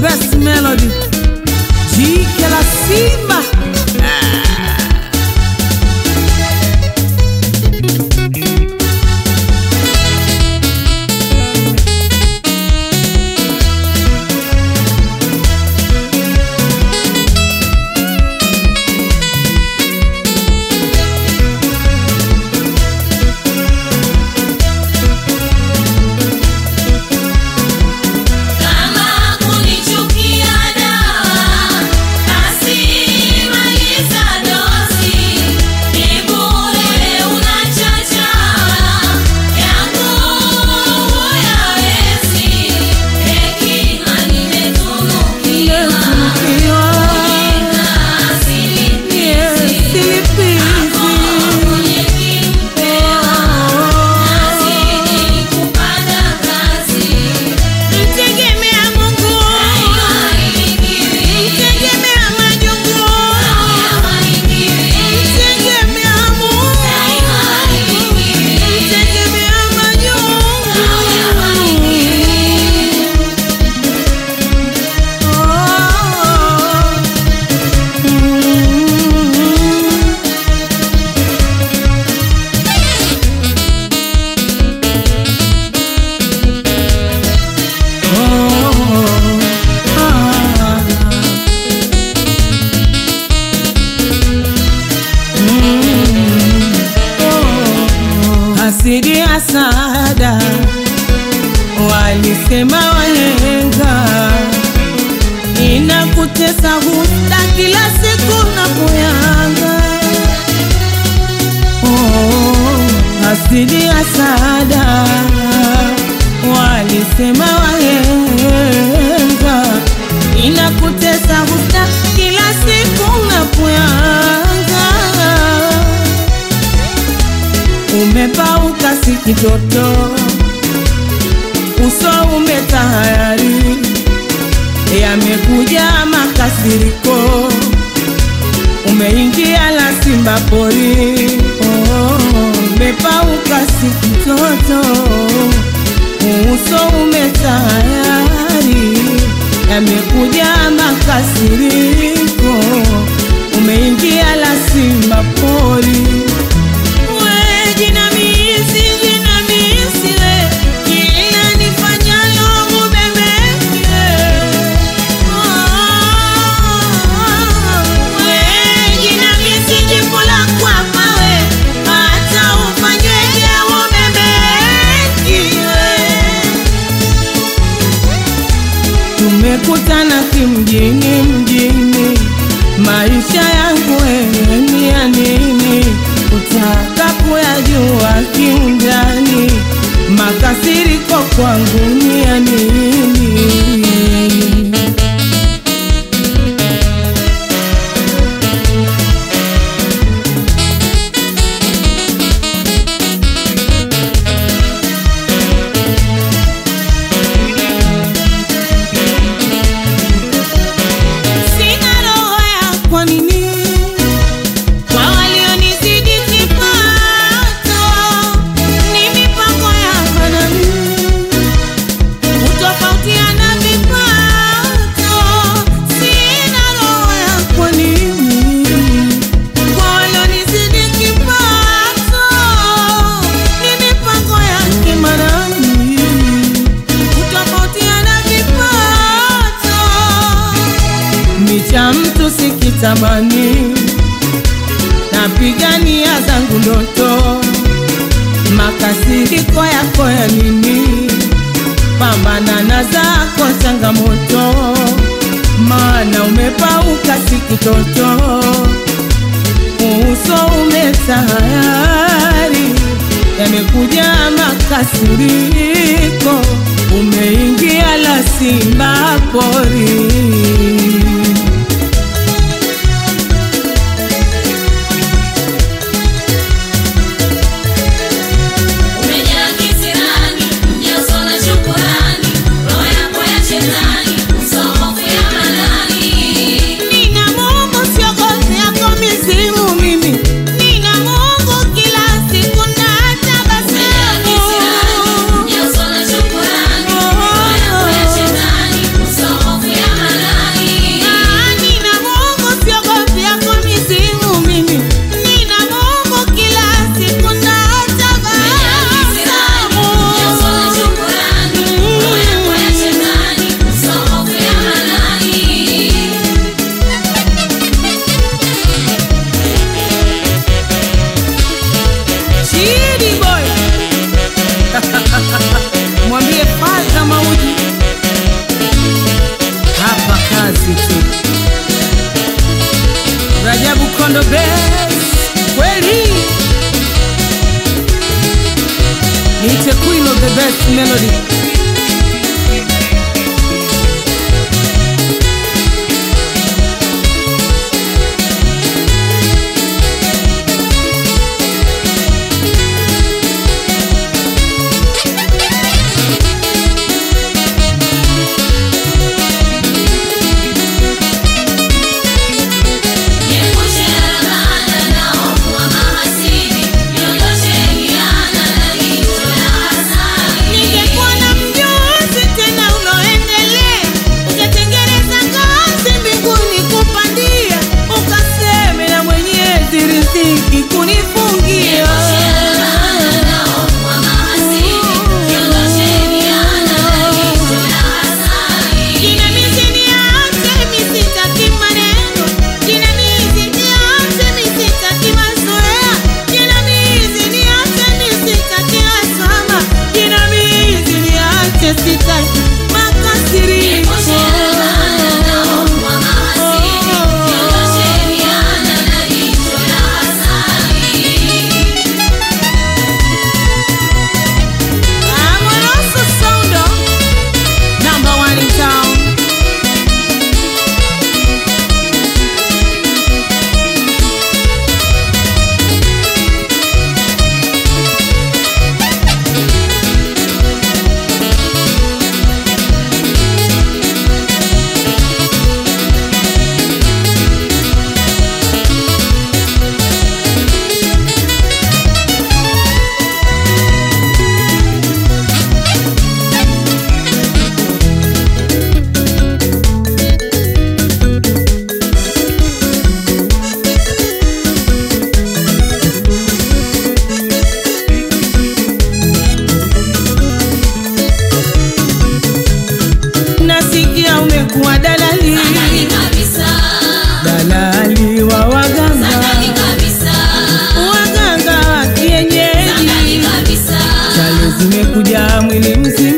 best melody. Jike la Simba. Hasidi asada walisema wahenga, inakutesa husta kila siku na kuyanga. Hasidi asada walisema wahenga, inakutesa husta kila siku na kuyanga. Umepauka si kitoto, uso umetahayari, yamekuja makasiriko, umeingia la simba pori. Umepauka si kitoto, uso umetahayari, yamekuja makasiriko, umeingia la simba pori. Tumekutana kimjini mjini, maisha yangu ni ya nini? Utaka kuyajua kiundani, makasiriko kwangu ni ya nini? Cha mtu sikitamani, napigania zangu ndoto, makasiriko yako ya nini? Pambana na zako changamoto, maana umepauka si kitoto, uso umetahayari, yamekuja makasiriko, umeingia la simba pori. Nina Mungu siogopi yako mizimu mimi, nina Mungu kila siku na tabasamu. Kilo the best melody. Umekuwa dalali, dalali wa waganga, waganga wa kienyeji, chale zimekuja mwili mzima.